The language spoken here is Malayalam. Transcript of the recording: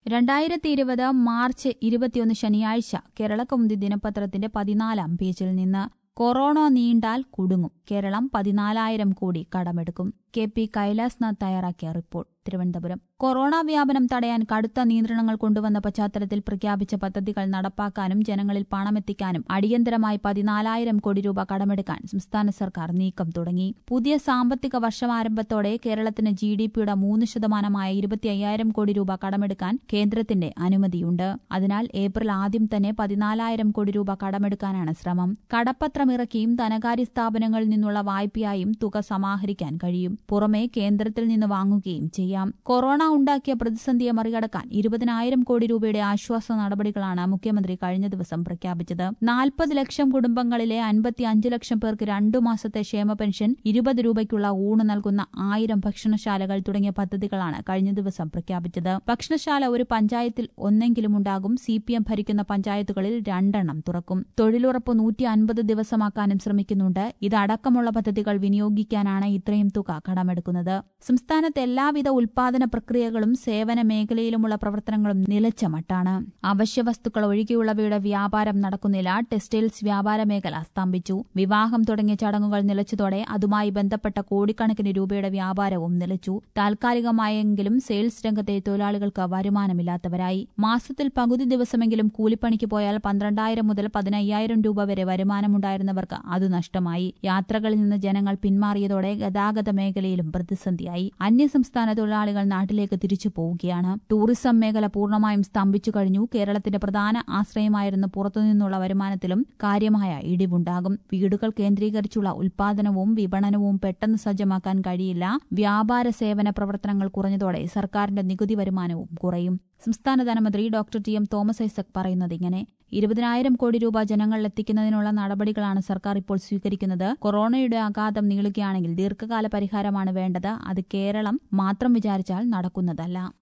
2020 മാർച്ച് 21 ശനിയാഴ്ച കേരളകൗമുദി ദിനപത്രത്തിന്റെ 14-ാം പേജിൽ നിന്ന് കൊറോണ നീണ്ടാൽ കുടുങ്ങും. കേരളം 14,000 കോടി കടമെടുക്കും. KP കൈലാസ്നാഥ് തയ്യാറാക്കിയ റിപ്പോർട്ട്. തിരുവനന്തപുരം. കൊറോണ വ്യാപനം തടയാൻ കടുത്ത നിയന്ത്രണങ്ങൾ കൊണ്ടുവന്ന പശ്ചാത്തലത്തിൽ പ്രഖ്യാപിച്ച പദ്ധതികൾ നടപ്പാക്കാനും ജനങ്ങളിൽ പണമെത്തിക്കാനും അടിയന്തരമായി 14,000 കോടി രൂപ കടമെടുക്കാൻ സംസ്ഥാന സർക്കാർ നീക്കം തുടങ്ങി. പുതിയ സാമ്പത്തിക വർഷമാരംഭത്തോടെ കേരളത്തിന് GDP-യുടെ 3% 25,000 കോടി രൂപ കടമെടുക്കാൻ കേന്ദ്രത്തിന്റെ അനുമതിയുണ്ട്. അതിനാൽ ഏപ്രിൽ ആദ്യം തന്നെ 14,000 കോടി രൂപ കടമെടുക്കാനാണ് ശ്രമം. കടപ്പത്രമിറക്കിയും ധനകാര്യ സ്ഥാപനങ്ങളിൽ നിന്നുള്ള വായ്പയായും തുക സമാഹരിക്കാൻ കഴിയും. പുറമെ കേന്ദ്രത്തിൽ നിന്ന് വാങ്ങുകയും ചെയ്യാം. കൊറോണ ഉണ്ടാക്കിയ പ്രതിസന്ധിയെ മറികടക്കാൻ 20,000 കോടി രൂപയുടെ ആശ്വാസ നടപടികളാണ് മുഖ്യമന്ത്രി കഴിഞ്ഞ ദിവസം പ്രഖ്യാപിച്ചത്. 40 ലക്ഷം കുടുംബങ്ങളിലെ 55 ലക്ഷം പേർക്ക് 2 മാസത്തെ ക്ഷേമ പെൻഷൻ, 20 രൂപയ്ക്കുള്ള ഊണ് നൽകുന്ന 1000 ഭക്ഷണശാലകൾ തുടങ്ങിയ പദ്ധതികളാണ് കഴിഞ്ഞ ദിവസം പ്രഖ്യാപിച്ചത്. ഭക്ഷണശാല ഒരു പഞ്ചായത്തിൽ ഒന്നെങ്കിലും ഉണ്ടാകും. CPM ഭരിക്കുന്ന പഞ്ചായത്തുകളിൽ 2 തുറക്കും. തൊഴിലുറപ്പ് 150 ദിവസമാക്കാനും ശ്രമിക്കുന്നുണ്ട്. ഇതടക്കമുള്ള പദ്ധതികൾ വിനിയോഗിക്കാനാണ് ഇത്രയും തുക കടമെടുക്കുന്നത്. സംസ്ഥാനത്ത് എല്ലാവിധ ഉൽപാദന പ്രക്രിയകളും സേവന മേഖലയിലുമുള്ള പ്രവർത്തനങ്ങളും നിലച്ച മട്ടാണ്. അവശ്യ വസ്തുക്കൾ ഒഴികെയുള്ളവയുടെ വ്യാപാരം നടക്കുന്നില്ല. ടെക്സ്റ്റൈൽസ് വ്യാപാര മേഖല സ്തംഭിച്ചു. വിവാഹം തുടങ്ങിയ ചടങ്ങുകൾ നിലച്ചതോടെ അതുമായി ബന്ധപ്പെട്ട കോടിക്കണക്കിന് രൂപയുടെ വ്യാപാരവും നിലച്ചു. താൽക്കാലികമായെങ്കിലും സെയിൽസ് രംഗത്തെ തൊഴിലാളികൾക്ക് വരുമാനമില്ലാത്തവരായി. മാസത്തിൽ പകുതി ദിവസമെങ്കിലും കൂലിപ്പണിക്ക് പോയാൽ 12,000 മുതൽ 15,000 രൂപ വരെ വരുമാനമുണ്ടായിരുന്നവർക്ക് അത് നഷ്ടമായി. യാത്രകളിൽ നിന്ന് ജനങ്ങൾ പിന്മാറിയതോടെ ഗതാഗത മേഖലയിലും പ്രതിസന്ധിയായി. അന്യസംസ്ഥാന തൊഴിലാളികൾ നാട്ടിലേക്ക് തിരിച്ചു പോവുകയാണ്. ടൂറിസം മേഖല പൂർണ്ണമായും സ്തംഭിച്ചു കഴിഞ്ഞു. കേരളത്തിന്റെ പ്രധാന ആശ്രയമായിരുന്ന പുറത്തുനിന്നുള്ള വരുമാനത്തിലും കാര്യമായ ഇടിവുണ്ടാകും. വീടുകൾ കേന്ദ്രീകരിച്ചുള്ള ഉൽപാദനവും വിപണനവും പെട്ടെന്ന് സജ്ജമാക്കാൻ കഴിയില്ല. വ്യാപാര സേവന പ്രവർത്തനങ്ങൾ കുറഞ്ഞതോടെ സർക്കാരിന്റെ നികുതി വരുമാനവും കുറയും. സംസ്ഥാന ധനമന്ത്രി ഡോക്ടർ TM തോമസ് ഐസക് പറയുന്നതിങ്ങനെ: 20,000 കോടി രൂപ ജനങ്ങളിലെത്തിക്കുന്നതിനുള്ള നടപടികളാണ് സർക്കാർ ഇപ്പോൾ സ്വീകരിക്കുന്നത്. കൊറോണയുടെ ആഘാതം നീളുകയാണെങ്കിൽ ദീർഘകാല പരിഹാരമാണ് വേണ്ടത്. അത് കേരളം മാത്രം വിചാരിച്ചാൽ നടക്കുന്നതല്ല.